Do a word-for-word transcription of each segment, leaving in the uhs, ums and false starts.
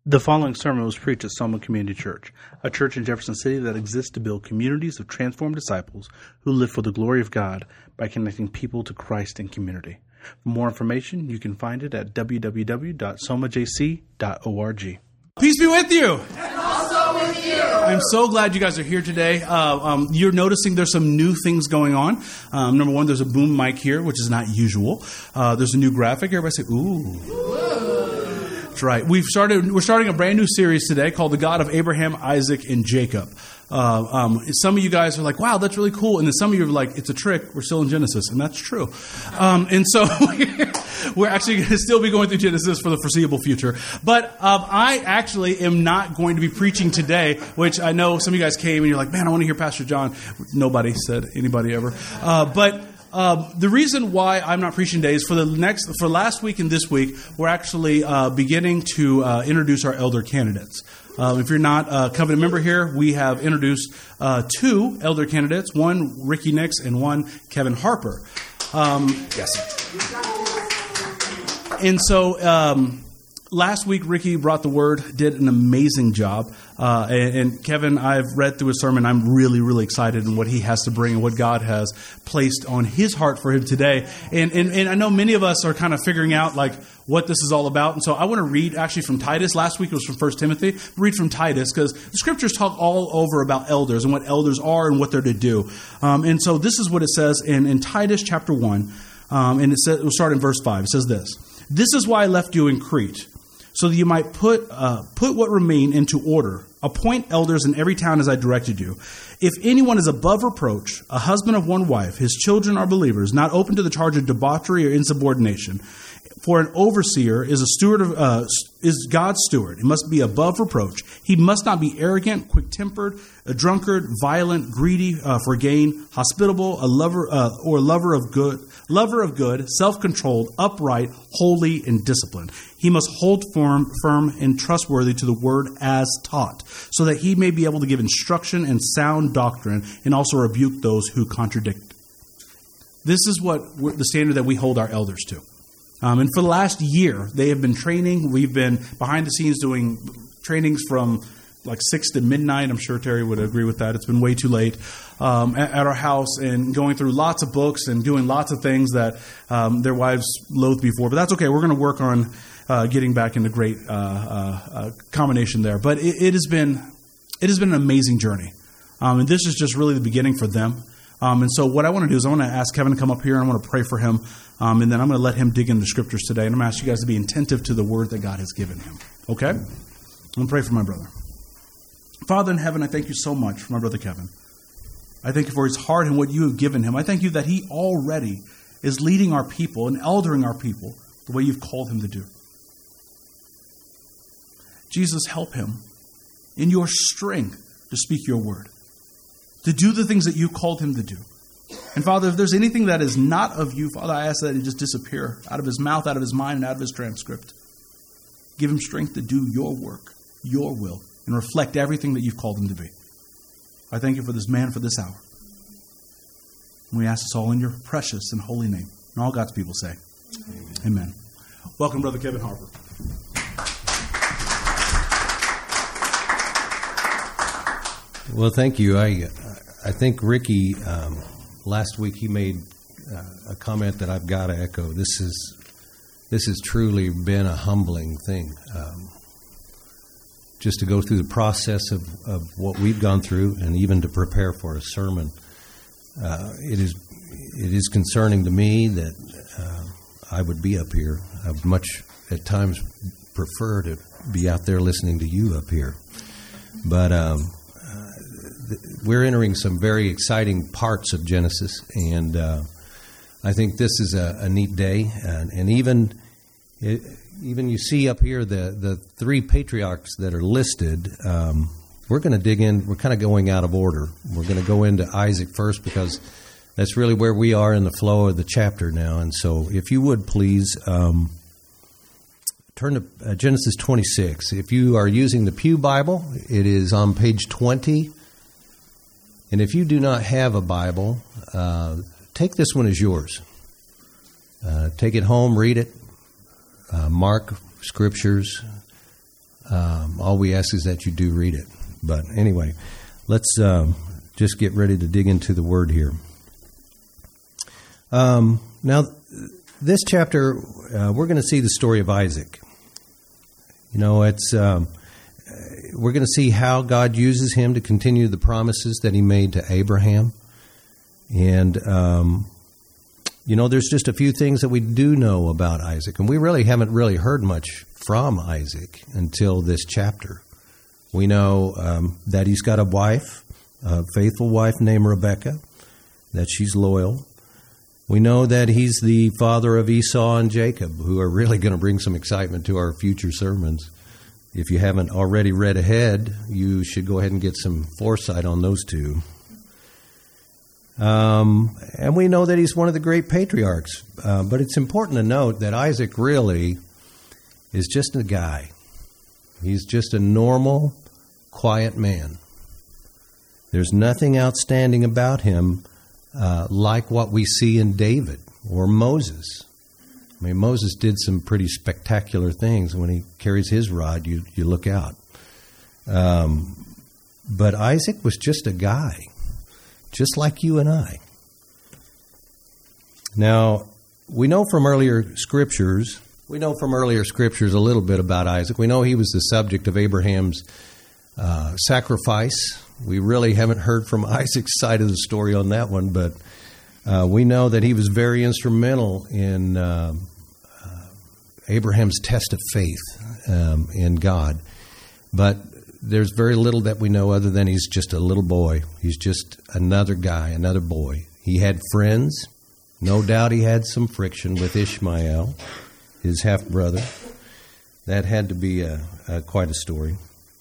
The following sermon was preached at Soma Community Church, a church in Jefferson City that exists to build communities of transformed disciples who live for the glory of God by connecting people to Christ in community. For more information, you can find it at w w w dot soma j c dot org. Peace be with you. And also with you. I'm so glad you guys are here today. Uh, um, you're noticing there's some new things going on. Um, number one, there's a boom mic here, which is not usual. Uh, there's a new graphic. Everybody say, ooh. That's right. We've started. We're starting a brand new series today called "The God of Abraham, Isaac, and Jacob." Uh, um, some of you guys are like, "Wow, that's really cool," and then some of you are like, "It's a trick. We're still in Genesis," and that's true. Um, and so we're actually going to still be going through Genesis for the foreseeable future. But um, I actually am not going to be preaching today, which I know some of you guys came and you're like, "Man, I want to hear Pastor John." Nobody said anybody ever, uh, but. Uh, the reason why I'm not preaching today is for the next, for last week and this week, we're actually uh, beginning to uh, introduce our elder candidates. Uh, if you're not a covenant member here, we have introduced uh, two elder candidates, one Ricky Nix and one Kevin Harper. Um, yes. And so um, last week, Ricky brought the word, did an amazing job. Uh, and, and Kevin, I've read through his sermon. I'm really, really excited in what he has to bring and what God has placed on his heart for him today. And, and, and I know many of us are kind of figuring out like what this is all about. And so I want to read actually from Titus. Last week it was from First Timothy. Read from Titus because the scriptures talk all over about elders and what elders are and what they're to do. Um, and so this is what it says in, in Titus chapter one. Um, and it says, we'll start in verse five. It says this: "This is why I left you in Crete, so that you might put uh, put what remain into order. Appoint elders in every town as I directed you. If anyone is above reproach, a husband of one wife, his children are believers, not open to the charge of debauchery or insubordination. For an overseer is a steward of uh, is God's steward. He must be above reproach. He must not be arrogant, quick-tempered, a drunkard, violent, greedy uh, for gain, hospitable, a lover uh, or lover of good, lover of good, self-controlled, upright, holy, and disciplined. He must hold firm, firm and trustworthy to the word as taught, so that he may be able to give instruction and sound doctrine, and also rebuke those who contradict." This is what the standard that we hold our elders to. Um, and for the last year, they have been training. We've been behind the scenes doing trainings from like six to midnight. I'm sure Terry would agree with that. It's been way too late um, at, at our house, and going through lots of books and doing lots of things that um, their wives loathed before. But that's okay. We're going to work on uh, getting back into great uh, uh, uh, combination there. But it, it has been it has been an amazing journey, um, and this is just really the beginning for them. Um, and so what I want to do is I want to ask Kevin to come up here, and I want to pray for him. Um, and then I'm going to let him dig into the scriptures today. And I'm going to ask you guys to be attentive to the word that God has given him. Okay? I'm going to pray for my brother. Father in heaven, I thank you so much for my brother Kevin. I thank you for his heart and what you have given him. I thank you that he already is leading our people and eldering our people the way you've called him to do. Jesus, help him in your strength to speak your word, to do the things that you called him to do. And Father, if there's anything that is not of you, Father, I ask that it just disappear out of his mouth, out of his mind, and out of his transcript. Give him strength to do your work, your will, and reflect everything that you've called him to be. I thank you for this man for this hour. And we ask this all in your precious and holy name. And all God's people say, Amen. Amen. Welcome, Brother Kevin Harper. Well, thank you. I I think Ricky, um, last week he made uh, a comment that I've got to echo. This is this has truly been a humbling thing. Um, just to go through the process of, of what we've gone through, and even to prepare for a sermon, uh, it is it is concerning to me that uh, I would be up here. I would much at times prefer to be out there listening to you up here, but. Um, We're entering some very exciting parts of Genesis, and uh, I think this is a, a neat day. And, and even it, even you see up here the, the three patriarchs that are listed. Um, we're going to dig in. We're kind of going out of order. We're going to go into Isaac first because that's really where we are in the flow of the chapter now. And so if you would please um, turn to uh, Genesis twenty-six. If you are using the Pew Bible, it is on page twenty. And if you do not have a Bible, uh, take this one as yours. Uh, take it home, read it, uh, mark scriptures, uh, Um, all we ask is that you do read it. But anyway, let's um, just get ready to dig into the Word here. Um, now, this chapter, uh, we're going to see the story of Isaac. You know, it's um, we're going to see how God uses him to continue the promises that he made to Abraham. And, um, you know, there's just a few things that we do know about Isaac. And we really haven't really heard much from Isaac until this chapter. We know um, that he's got a wife, a faithful wife named Rebekah, that she's loyal. We know that he's the father of Esau and Jacob, who are really going to bring some excitement to our future sermons. If you haven't already read ahead, you should go ahead and get some foresight on those two. Um, and we know that he's one of the great patriarchs. Uh, but it's important to note that Isaac really is just a guy. He's just a normal, quiet man. There's nothing outstanding about him uh, like what we see in David or Moses. I mean, Moses did some pretty spectacular things. When he carries his rod, you, you look out. Um, but Isaac was just a guy, just like you and I. Now, we know from earlier scriptures, we know from earlier scriptures a little bit about Isaac. We know he was the subject of Abraham's uh, sacrifice. We really haven't heard from Isaac's side of the story on that one, but uh, we know that he was very instrumental in uh, uh, Abraham's test of faith um, in God. But there's very little that we know other than he's just a little boy. He's just another guy, another boy. He had friends. No doubt he had some friction with Ishmael, his half-brother. That had to be a, a, quite a story.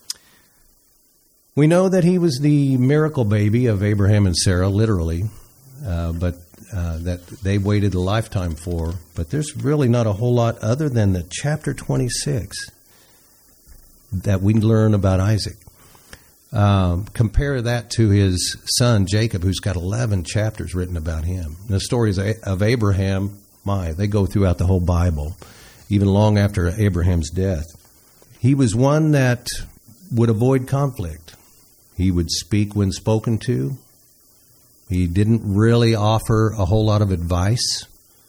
We know that he was the miracle baby of Abraham and Sarah, literally, uh, but uh, that they waited a lifetime for. But there's really not a whole lot other than the chapter twenty-six that we learn about Isaac. Um, compare that to his son Jacob, who's got eleven chapters written about him. And the stories of Abraham, my, they go throughout the whole Bible, even long after Abraham's death. He was one that would avoid conflict. He would speak when spoken to. He didn't really offer a whole lot of advice.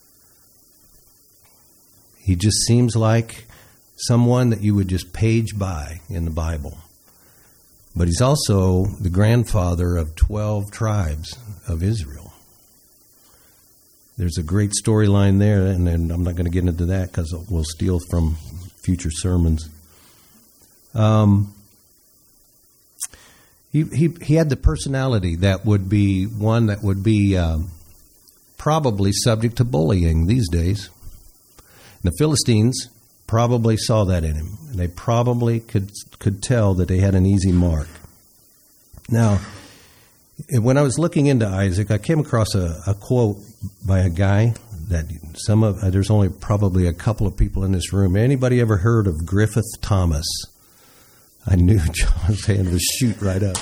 He just seems like someone that you would just page by in the Bible. But he's also the grandfather of twelve tribes of Israel. There's a great storyline there, and, and I'm not going to get into that because we'll steal from future sermons. Um, he, he, he had the personality that would be one that would be um, probably subject to bullying these days. And the Philistines probably saw that in him. And they probably could could tell that they had an easy mark. Now, when I was looking into Isaac, I came across a, a quote by a guy that some of uh, there's only probably a couple of people in this room. Anybody ever heard of Griffith Thomas? I knew John's hand would shoot right up.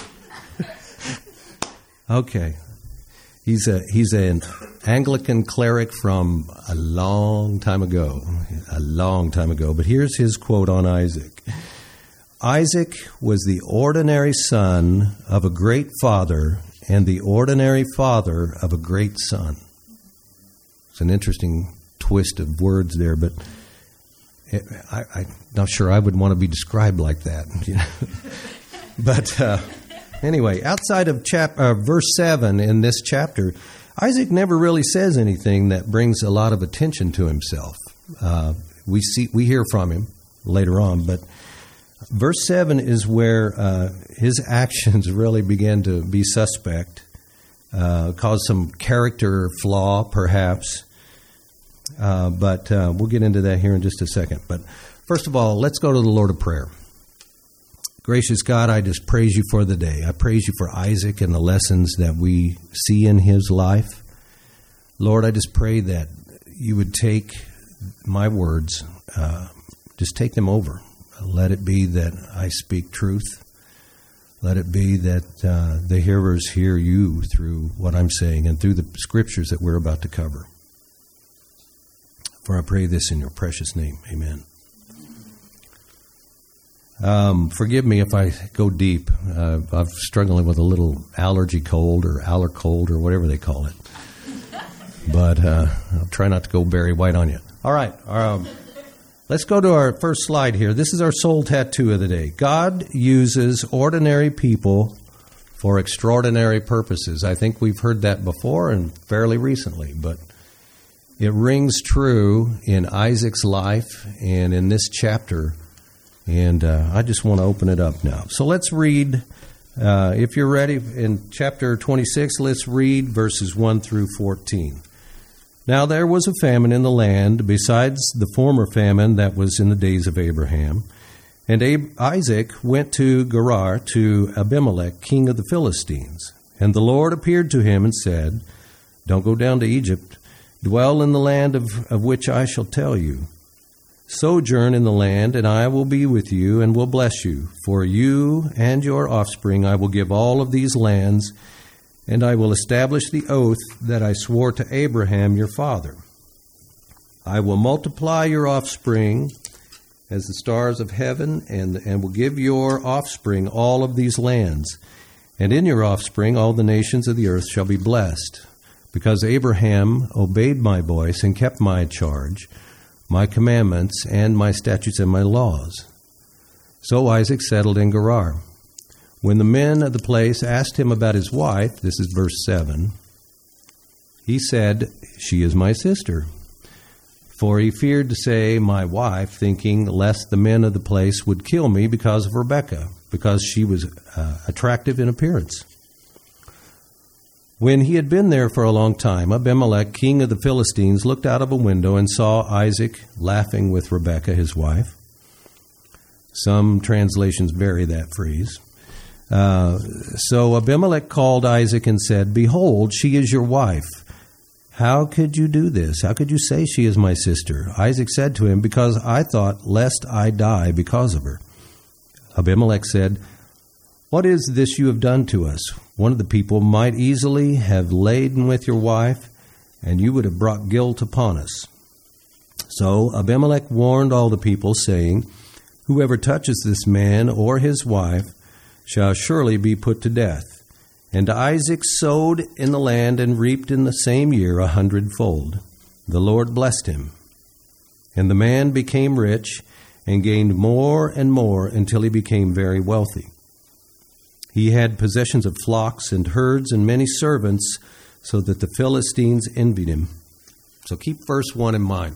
Okay. He's a he's an Anglican cleric from a long time ago, a long time ago. But here's his quote on Isaac. Isaac was the ordinary son of a great father and the ordinary father of a great son. It's an interesting twist of words there, but it, I, I'm not sure I would want to be described like that. You know? But uh, anyway, outside of chap- uh, verse seven in this chapter, Isaac never really says anything that brings a lot of attention to himself. Uh, we see, we hear from him later on, but verse seven is where uh, his actions really begin to be suspect, uh, cause some character flaw, perhaps. Uh, but uh, we'll get into that here in just a second. But first of all, let's go to the Lord of prayer. Gracious God, I just praise you for the day. I praise you for Isaac and the lessons that we see in his life. Lord, I just pray that you would take my words, uh, just take them over. Let it be that I speak truth. Let it be that uh, the hearers hear you through what I'm saying and through the scriptures that we're about to cover. For I pray this in your precious name. Amen. Um, forgive me if I go deep. Uh, I'm struggling with a little allergy cold or aller cold or whatever they call it. But uh, I'll try not to go Barry White on you. All right. Um, let's go to our first slide here. This is our soul tattoo of the day. God uses ordinary people for extraordinary purposes. I think we've heard that before and fairly recently, but it rings true in Isaac's life and in this chapter. And uh, I just want to open it up now. So let's read, uh, if you're ready, in chapter twenty-six, let's read verses one through fourteen. Now there was a famine in the land, besides the former famine that was in the days of Abraham. And Ab- Isaac went to Gerar to Abimelech, king of the Philistines. And the Lord appeared to him and said, Don't go down to Egypt. Dwell in the land of, of which I shall tell you. Sojourn in the land, and I will be with you and will bless you. For you and your offspring I will give all of these lands, and I will establish the oath that I swore to Abraham your father. I will multiply your offspring as the stars of heaven, and, and will give your offspring all of these lands. And in your offspring all the nations of the earth shall be blessed, because Abraham obeyed my voice and kept my charge, my commandments, and my statutes and my laws. So Isaac settled in Gerar. When the men of the place asked him about his wife, this is verse seven, he said, She is my sister. For he feared to say, my wife, thinking lest the men of the place would kill me because of Rebekah, because she was uh, attractive in appearance. When he had been there for a long time, Abimelech, king of the Philistines, looked out of a window and saw Isaac laughing with Rebekah, his wife. Some translations vary that phrase. Uh, so Abimelech called Isaac and said, Behold, she is your wife. How could you do this? How could you say she is my sister? Isaac said to him, Because I thought, lest I die because of her. Abimelech said, What is this you have done to us? One of the people might easily have lain with your wife, and you would have brought guilt upon us. So Abimelech warned all the people, saying, Whoever touches this man or his wife shall surely be put to death. And Isaac sowed in the land and reaped in the same year a hundredfold. The Lord blessed him. And the man became rich and gained more and more until he became very wealthy. He had possessions of flocks and herds and many servants, so that the Philistines envied him. So keep verse one in mind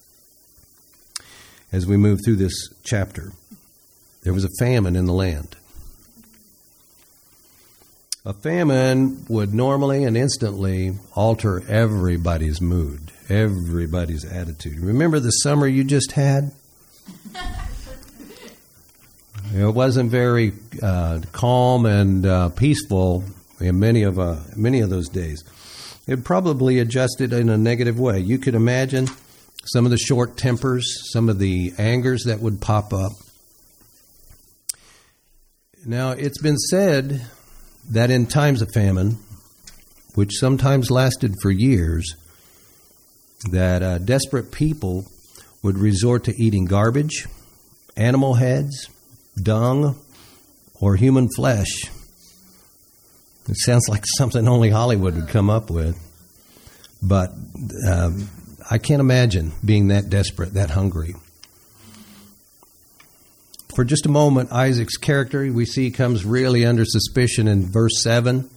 as we move through this chapter. There was a famine in the land. A famine would normally and instantly alter everybody's mood, everybody's attitude. Remember the summer you just had? It wasn't very uh, calm and uh, peaceful in many of uh, many of those days. It probably adjusted in a negative way. You could imagine some of the short tempers, some of the angers that would pop up. Now, it's been said that in times of famine, which sometimes lasted for years, that uh, desperate people would resort to eating garbage, animal heads, dung, or human flesh. It sounds like something only Hollywood would come up with. But um, I can't imagine being that desperate, that hungry. For just a moment, Isaac's character, we see, comes really under suspicion in verse seven.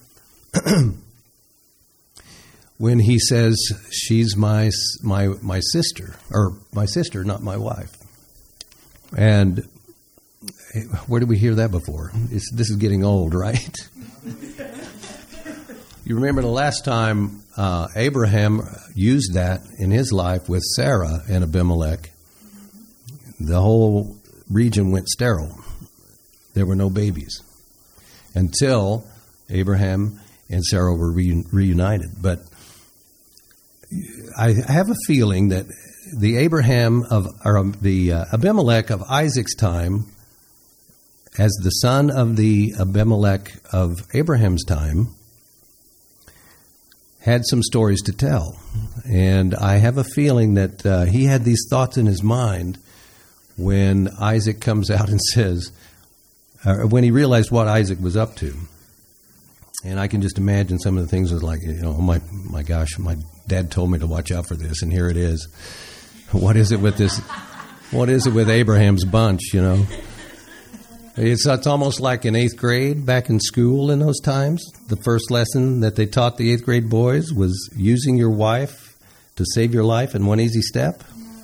When he says, she's my my my sister, or my sister, not my wife. And where did we hear that before? It's, this is getting old, right? You remember the last time uh, Abraham used that in his life with Sarah and Abimelech. The whole region went sterile. There were no babies until Abraham and Sarah were re- reunited. But I have a feeling that the Abraham of, or the uh, Abimelech of Isaac's time, as the son of the Abimelech of Abraham's time, had some stories to tell. And I have a feeling that uh, he had these thoughts in his mind when Isaac comes out and says, uh, when he realized what Isaac was up to. And I can just imagine some of the things was like, you know, oh my, my gosh, my dad told me to watch out for this, and here it is. What is it with this? What is it with Abraham's bunch, you know? It's, it's almost like in eighth grade back in school in those times. The first lesson that they taught the eighth grade boys was using your wife to save your life in one easy step.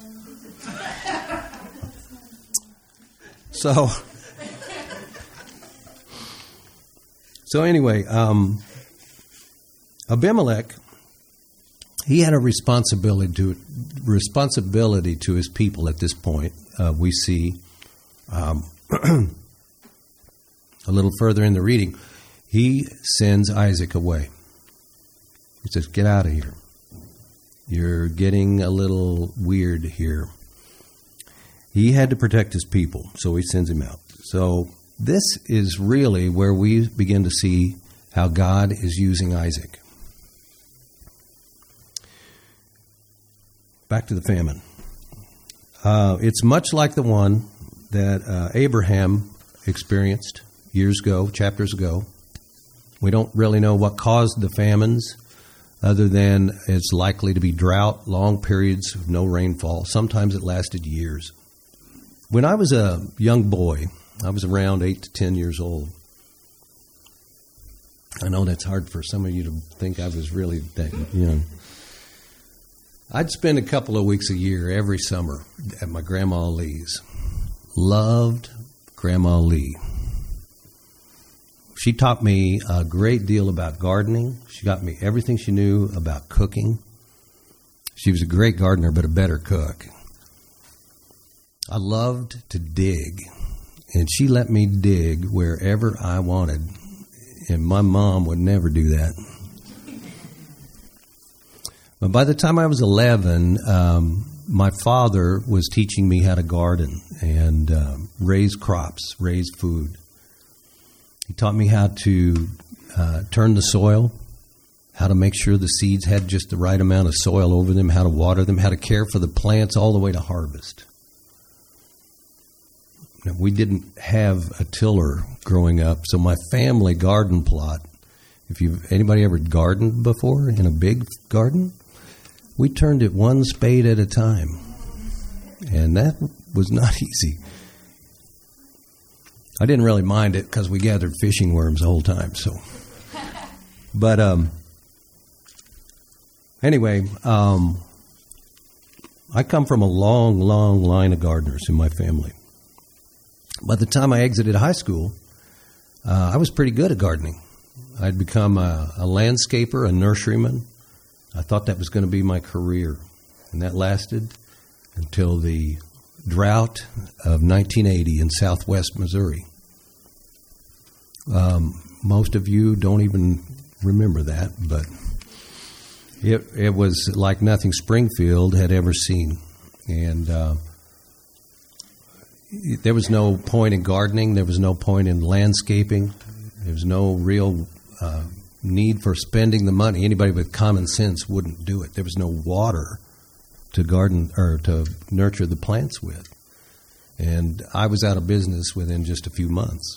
So, so anyway, um, Abimelech, he had a responsibility to responsibility to his people at this point. Uh, we see um, a little further in the reading, he sends Isaac away. He says, "Get out of here. You're getting a little weird here." He had to protect his people, so he sends him out. So this is really where we begin to see how God is using Isaac. Back to the famine. Uh, it's much like the one that uh, Abraham experienced years ago, chapters ago. We don't really know what caused the famines, other than it's likely to be drought, long periods of no rainfall. Sometimes it lasted years. When I was a young boy, I was around eight to ten years old. I know that's hard for some of you to think I was really that young. I'd spend a couple of weeks a year every summer at my Grandma Lee's. Loved Grandma Lee. She taught me a great deal about gardening. She got me everything she knew about cooking. She was a great gardener, but a better cook. I loved to dig, and she let me dig wherever I wanted, and my mom would never do that. But by the time I was eleven, um, my father was teaching me how to garden and um, raise crops, raise food. He taught me how to uh, turn the soil, how to make sure the seeds had just the right amount of soil over them, how to water them, how to care for the plants all the way to harvest. Now, we didn't have a tiller growing up, so my family garden plot, if you've anybody ever gardened before in a big garden, we turned it one spade at a time, and that was not easy. I didn't really mind it because we gathered fishing worms the whole time. So, but um, anyway, um, I come from a long, long line of gardeners in my family. By the time I exited high school, uh, I was pretty good at gardening. I'd become a, a landscaper, a nurseryman. I thought that was going to be my career, and that lasted until the drought of nineteen eighty in southwest Missouri. Um, most of you don't even remember that, but it it was like nothing Springfield had ever seen. And uh, there was no point in gardening. There was no point in landscaping. There was no real uh, need for spending the money. Anybody with common sense wouldn't do it. There was no water to garden or to nurture the plants with. And I was out of business within just a few months.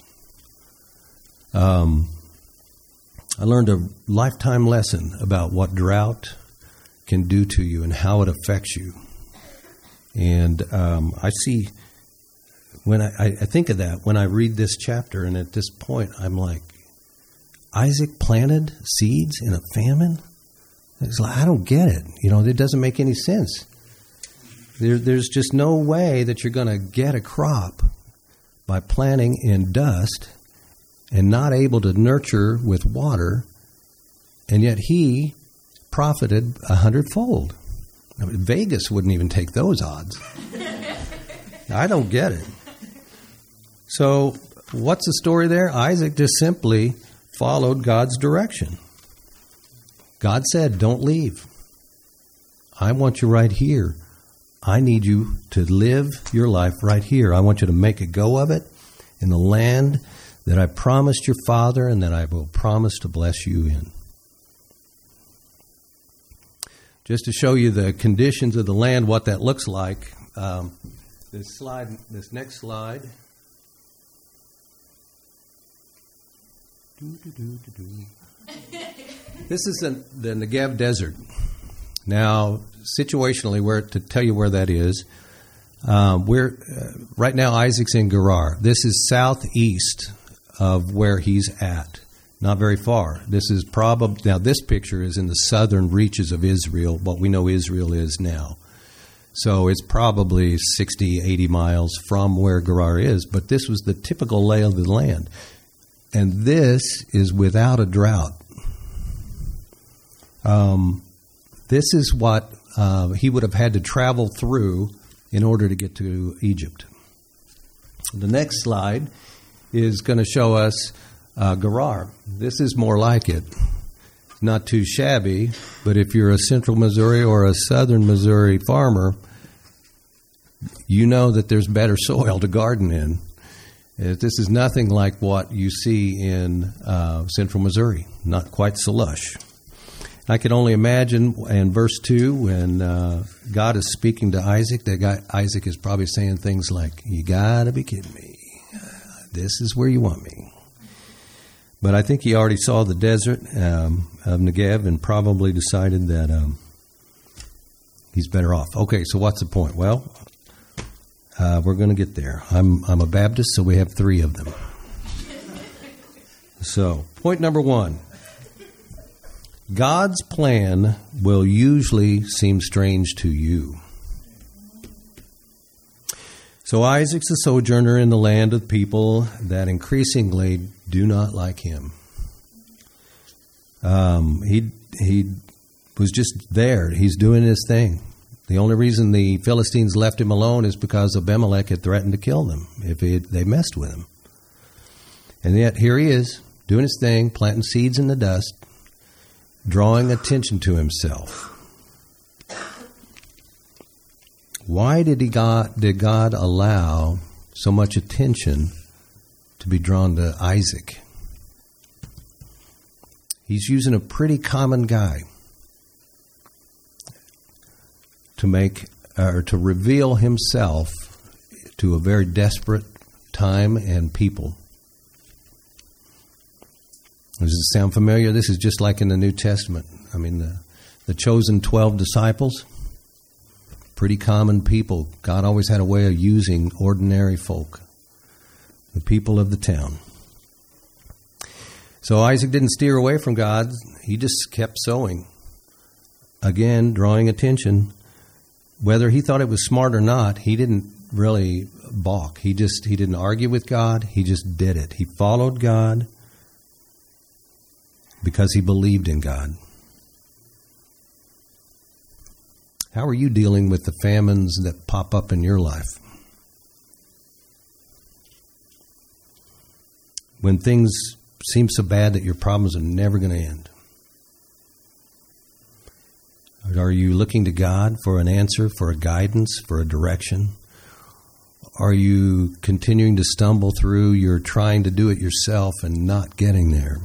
Um, I learned a lifetime lesson about what drought can do to you and how it affects you. And um, I see, when I, I think of that, when I read this chapter, and at this point, I'm like, Isaac planted seeds in a famine? It's like, I don't get it. You know, it doesn't make any sense. There, there's just no way that you're going to get a crop by planting in dust and not able to nurture with water, and yet he profited a hundredfold. I mean, Vegas wouldn't even take those odds. I don't get it. So what's the story there? Isaac just simply followed God's direction. God said, don't leave. I want you right here. I need you to live your life right here. I want you to make a go of it in the land that I promised your father and that I will promise to bless you in. Just to show you the conditions of the land, what that looks like, um, This slide, this next slide. This is the, the Negev Desert. Now, situationally, where to tell you where that is, um, we're uh, right now Isaac's in Gerar. This is southeast of where he's at, not very far. This is probably now. This picture is in the southern reaches of Israel, what we know Israel is now. So it's probably sixty, eighty miles from where Gerar is. But this was the typical lay of the land, and this is without a drought. Um, this is what uh, he would have had to travel through in order to get to Egypt. The next slide is going to show us uh, Gerar. This is more like it. Not too shabby, but if you're a central Missouri or a southern Missouri farmer, you know that there's better soil to garden in. This is nothing like what you see in uh, central Missouri, not quite so lush. I can only imagine in verse two when uh, God is speaking to Isaac, that guy, Isaac is probably saying things like, "You got to be kidding me. This is where you want me." But I think he already saw the desert um, of Negev and probably decided that um, he's better off. Okay, so what's the point? Well, uh, we're going to get there. I'm, I'm a Baptist, so we have three of them. So, point number one. God's plan will usually seem strange to you. So Isaac's a sojourner in the land of people that increasingly do not like him. Um, he he was just there. He's doing his thing. The only reason the Philistines left him alone is because Abimelech had threatened to kill them if he, they messed with him. And yet here he is, doing his thing, planting seeds in the dust, drawing attention to himself. Why did he God, did God allow so much attention to be drawn to Isaac? He's using a pretty common guy to make or to reveal himself to a very desperate time and people. Does it sound familiar? This is just like in the New Testament. I mean, the, the chosen twelve disciples, pretty common people. God always had a way of using ordinary folk, the people of the town. So Isaac didn't steer away from God. He just kept sowing. Again, drawing attention. Whether he thought it was smart or not, he didn't really balk. He just he didn't argue with God. He just did it. He followed God because he believed in God. How are you dealing with the famines that pop up in your life? When things seem so bad that your problems are never going to end? Are you looking to God for an answer, for a guidance, for a direction? Are you continuing to stumble through, you're trying to do it yourself and not getting there?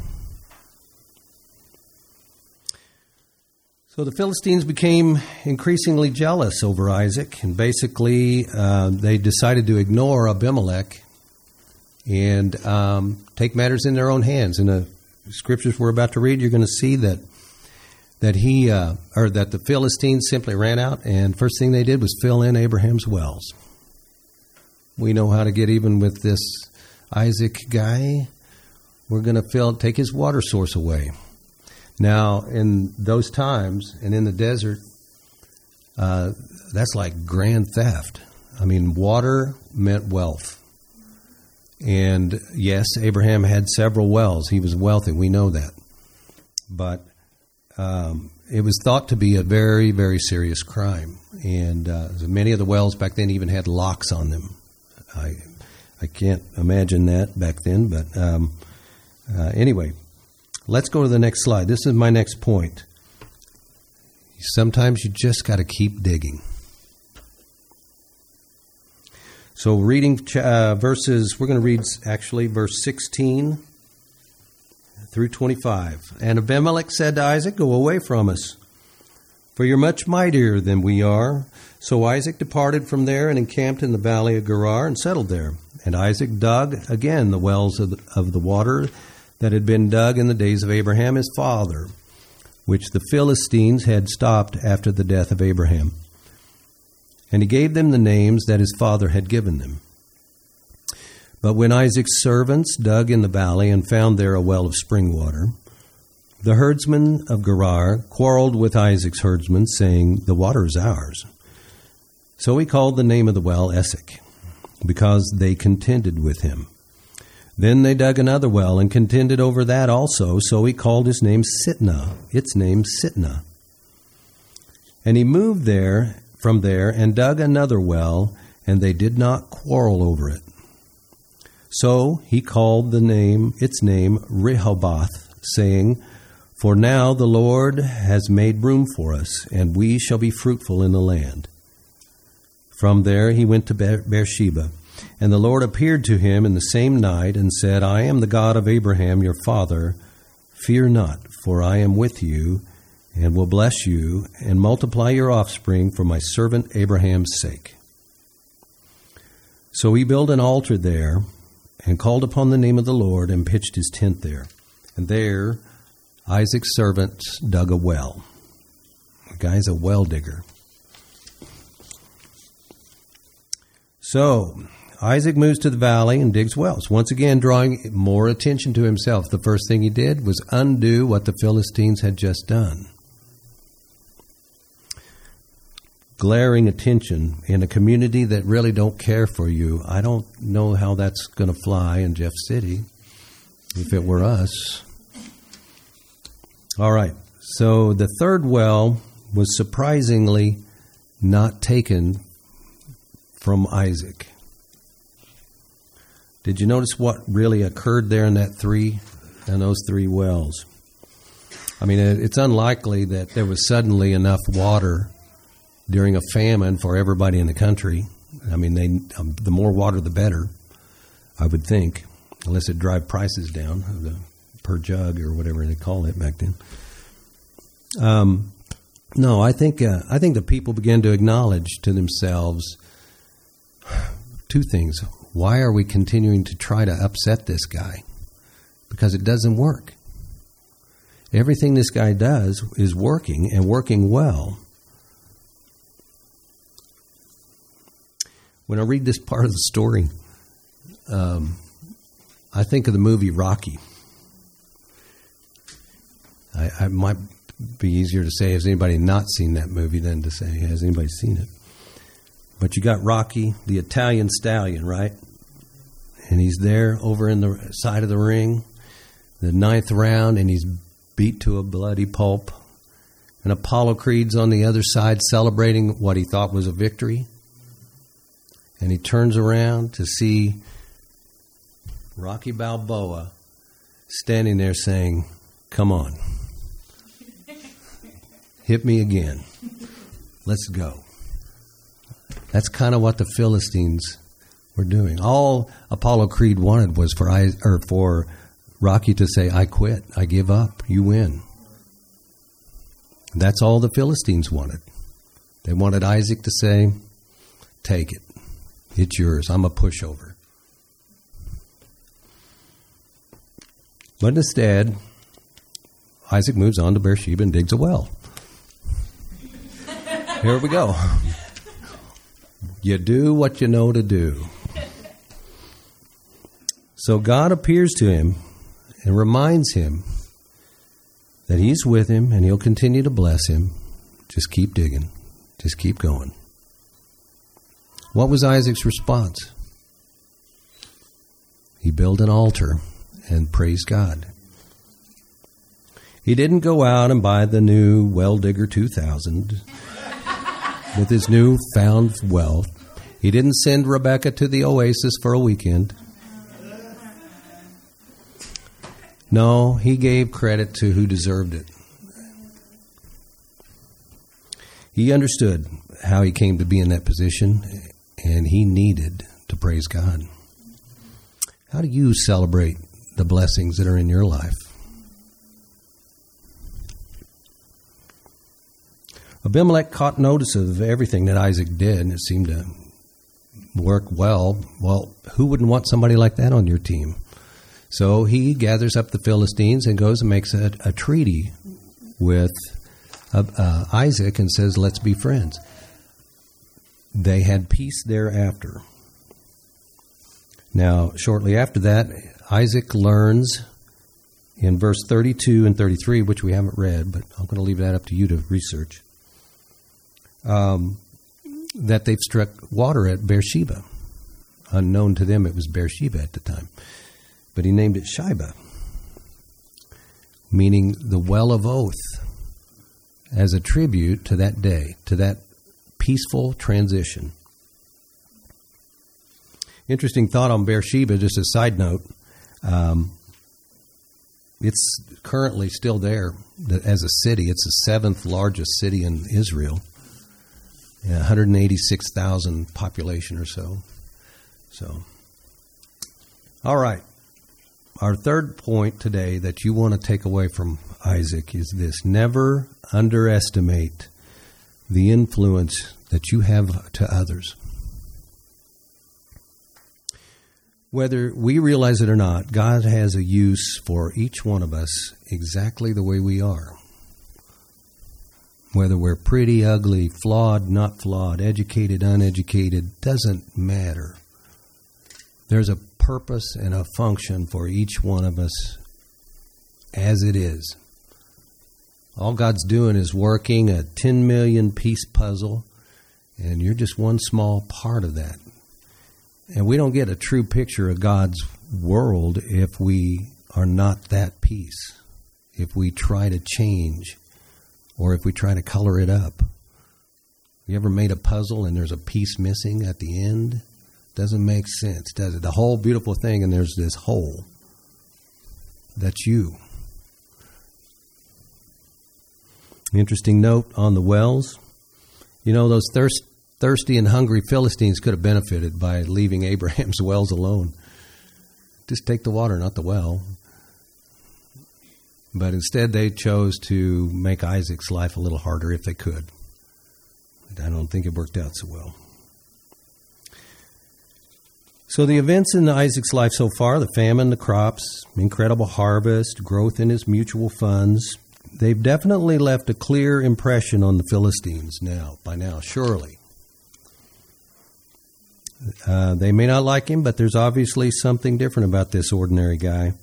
So the Philistines became increasingly jealous over Isaac, and basically uh, they decided to ignore Abimelech and um, take matters in their own hands. In the scriptures we're about to read, you're going to see that that he uh, or that the Philistines simply ran out, and first thing they did was fill in Abraham's wells. We know how to get even with this Isaac guy. We're going to fill take his water source away. Now, in those times and in the desert, uh, that's like grand theft. I mean, water meant wealth. And yes, Abraham had several wells. He was wealthy. We know that. But um, it was thought to be a very, very serious crime. And uh, many of the wells back then even had locks on them. I I can't imagine that back then. But um, uh, anyway. Let's go to the next slide. This is my next point. Sometimes you just got to keep digging. So reading uh, verses, we're going to read actually verse sixteen through twenty-five. And Abimelech said to Isaac, "Go away from us, for you're much mightier than we are. So Isaac departed from there and encamped in the valley of Gerar and settled there. And Isaac dug again the wells of the, of the water that had been dug in the days of Abraham his father, which the Philistines had stopped after the death of Abraham. And he gave them the names that his father had given them. But when Isaac's servants dug in the valley and found there a well of spring water, the herdsmen of Gerar quarreled with Isaac's herdsmen, saying, "The water is ours." So he called the name of the well Esek, because they contended with him. Then they dug another well and contended over that also, so he called his name Sitnah, its name Sitnah. And he moved there from there and dug another well, and they did not quarrel over it. So he called the name its name Rehoboth, saying, "For now the Lord has made room for us, and we shall be fruitful in the land." From there he went to Beersheba, and the Lord appeared to him in the same night and said, "I am the God of Abraham your father. Fear not, for I am with you, and will bless you, and multiply your offspring for my servant Abraham's sake." So he built an altar there, and called upon the name of the Lord, and pitched his tent there. And there Isaac's servants dug a well. The guy's a well digger. So Isaac moves to the valley and digs wells, once again drawing more attention to himself. The first thing he did was undo what the Philistines had just done. Glaring attention in a community that really don't care for you. I don't know how that's going to fly in Jeff City if it were us. All right, so the third well was surprisingly not taken from Isaac. Did you notice what really occurred there in that three, in those three wells? I mean, it's unlikely that there was suddenly enough water during a famine for everybody in the country. I mean, they um, the more water, the better, I would think, unless it drive prices down the, per jug or whatever they call it back then. Um, no, I think uh, I think the people began to acknowledge to themselves two things. Why are we continuing to try to upset this guy? Because it doesn't work. Everything this guy does is working and working well. When I read this part of the story, um, I think of the movie Rocky. I, I might be easier to say, has anybody not seen that movie than to say, has anybody seen it? But you got Rocky, the Italian stallion, right? And he's there over in the side of the ring, the ninth round, and he's beat to a bloody pulp. And Apollo Creed's on the other side celebrating what he thought was a victory. And he turns around to see Rocky Balboa standing there saying, "Come on. Hit me again. Let's go." That's kind of what the Philistines were doing. All Apollo Creed wanted was for I, or for Rocky to say, "I quit. I give up. You win." That's all the Philistines wanted. They wanted Isaac to say, "Take it. It's yours. I'm a pushover." But instead, Isaac moves on to Beersheba and digs a well. Here we go. You do what you know to do. So God appears to him and reminds him that he's with him and he'll continue to bless him. Just keep digging. Just keep going. What was Isaac's response? He built an altar and praised God. He didn't go out and buy the new Well Digger two thousand with his new found wealth. He didn't send Rebecca to the Oasis for a weekend. No, he gave credit to who deserved it. He understood how he came to be in that position, and he needed to praise God. How do you celebrate the blessings that are in your life? Abimelech caught notice of everything that Isaac did, and it seemed to work well. Well, who wouldn't want somebody like that on your team? So he gathers up the Philistines and goes and makes a, a treaty with uh, uh, Isaac and says, let's be friends. They had peace thereafter. Now, shortly after that, Isaac learns in verse thirty-two and thirty-three, which we haven't read, but I'm going to leave that up to you to research, um, that they've struck water at Beersheba. Unknown to them, it was Beersheba at the time. But he named it Sheba, meaning the well of oath, as a tribute to that day, to that peaceful transition. Interesting thought on Beersheba, just a side note. Um, it's currently still there as a city. It's the seventh largest city in Israel, one hundred eighty-six thousand population or so. So, all right. Our third point today that you want to take away from Isaac is this: never underestimate the influence that you have to others. Whether we realize it or not, God has a use for each one of us exactly the way we are. Whether we're pretty, ugly, flawed, not flawed, educated, uneducated, doesn't matter. There's a purpose and a function for each one of us as it is. All God's doing is working a ten million piece puzzle, and you're just one small part of that. And we don't get a true picture of God's world if we are not that piece, if we try to change, or if we try to color it up. You ever made a puzzle and there's a piece missing at the end? Doesn't make sense, does it? The whole beautiful thing, and there's this hole. That's you. Interesting note on the wells. You know, those thirst, thirsty and hungry Philistines could have benefited by leaving Abraham's wells alone. Just take the water, not the well. But instead they chose to make Isaac's life a little harder if they could. But I don't think it worked out so well. So the events in Isaac's life so far, the famine, the crops, incredible harvest, growth in his mutual funds, they've definitely left a clear impression on the Philistines now, by now, surely. Uh, they may not like him, but there's obviously something different about this ordinary guy.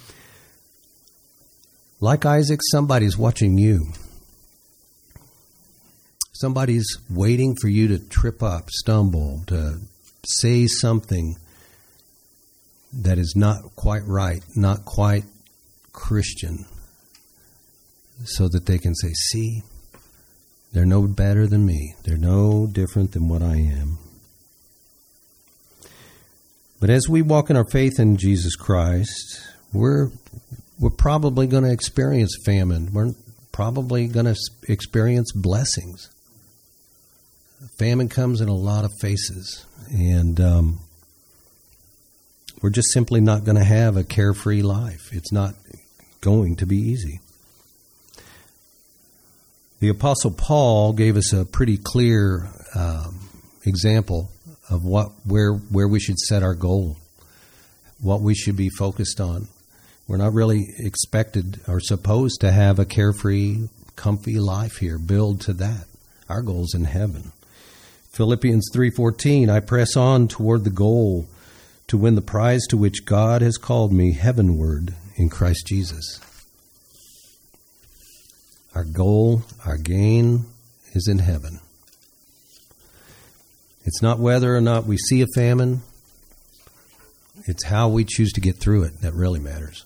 Like Isaac, somebody's watching you. Somebody's waiting for you to trip up, stumble, to say something that is not quite right, not quite Christian, so that they can say, see, they're no better than me. They're no different than what I am. But as we walk in our faith in Jesus Christ, we're we're probably going to experience famine. We're probably going to experience blessings. Famine comes in a lot of faces, and um, we're just simply not going to have a carefree life. It's not going to be easy. The Apostle Paul gave us a pretty clear um, example of what where where we should set our goal, what we should be focused on. We're not really expected or supposed to have a carefree, comfy life here. Build to that. Our goal's in heaven. Philippians three fourteen, I press on toward the goal to win the prize to which God has called me heavenward in Christ Jesus. Our goal, our gain is in heaven. It's not whether or not we see a famine. It's how we choose to get through it that really matters.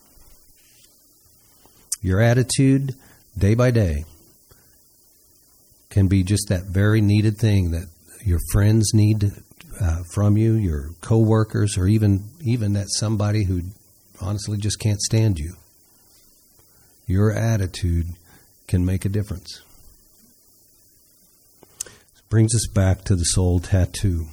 Your attitude, day by day, can be just that very needed thing that your friends need uh, from you, your coworkers, or even even that somebody who honestly just can't stand you. Your attitude can make a difference. This brings us back to the soul tattoo.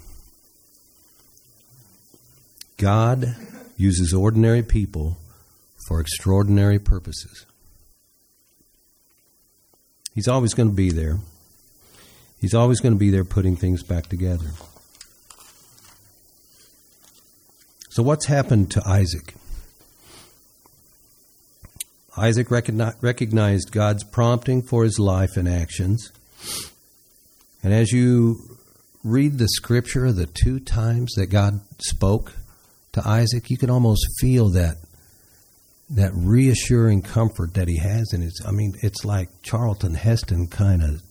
God uses ordinary people for extraordinary purposes. He's always going to be there. He's always going to be there putting things back together. So what's happened to Isaac? Isaac recogni- recognized God's prompting for his life and actions. And as you read the scripture, the two times that God spoke to Isaac, you can almost feel that that reassuring comfort that he has in his. I mean, it's like Charlton Heston kind of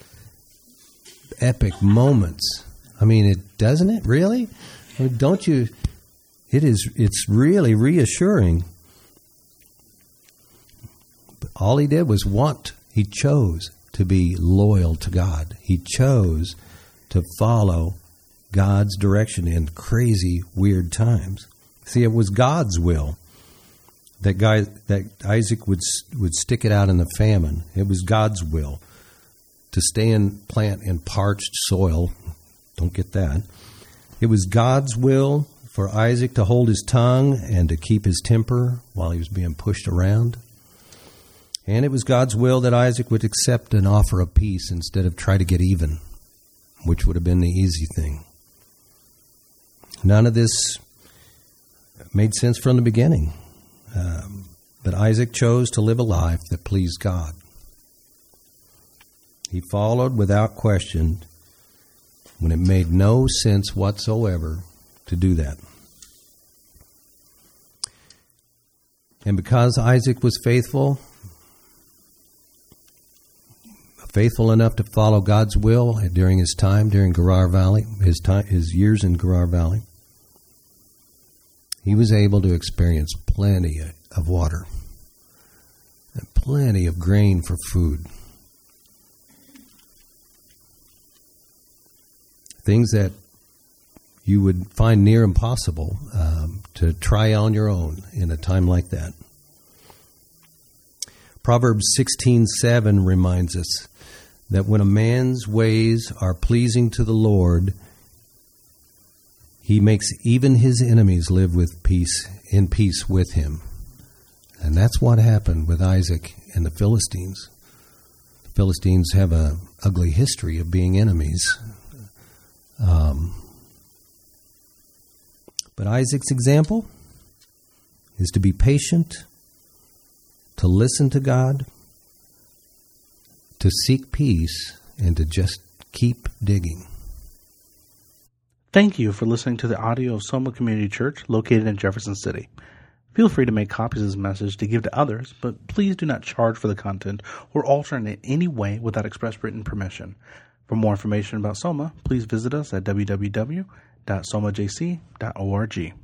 epic moments. I mean, it doesn't it really? I mean, don't you? It is. It's really reassuring. But all he did was want. He chose to be loyal to God. He chose to follow God's direction in crazy, weird times. See, it was God's will that guy that Isaac would would stick it out in the famine. It was God's will to stay and plant in parched soil. Don't get that. It was God's will for Isaac to hold his tongue and to keep his temper while he was being pushed around. And it was God's will that Isaac would accept an offer of peace instead of try to get even, which would have been the easy thing. None of this made sense from the beginning. Um, but Isaac chose to live a life that pleased God. He followed without question when it made no sense whatsoever to do that. And because Isaac was faithful, faithful enough to follow God's will during his time during Gerar Valley, his time, his years in Gerar Valley, he was able to experience plenty of water and plenty of grain for food. Things that you would find near impossible um, to try on your own in a time like that. Proverbs sixteen seven reminds us that when a man's ways are pleasing to the Lord, he makes even his enemies live with peace, in peace with him. And that's what happened with Isaac and the Philistines. The Philistines have an ugly history of being enemies. Um, but Isaac's example is to be patient, to listen to God, to seek peace, and to just keep digging. Thank you for listening to the audio of Soma Community Church located in Jefferson City. Feel free to make copies of this message to give to others, but please do not charge for the content or alter it in any way without express written permission. For more information about Soma, please visit us at w w w dot soma j c dot org.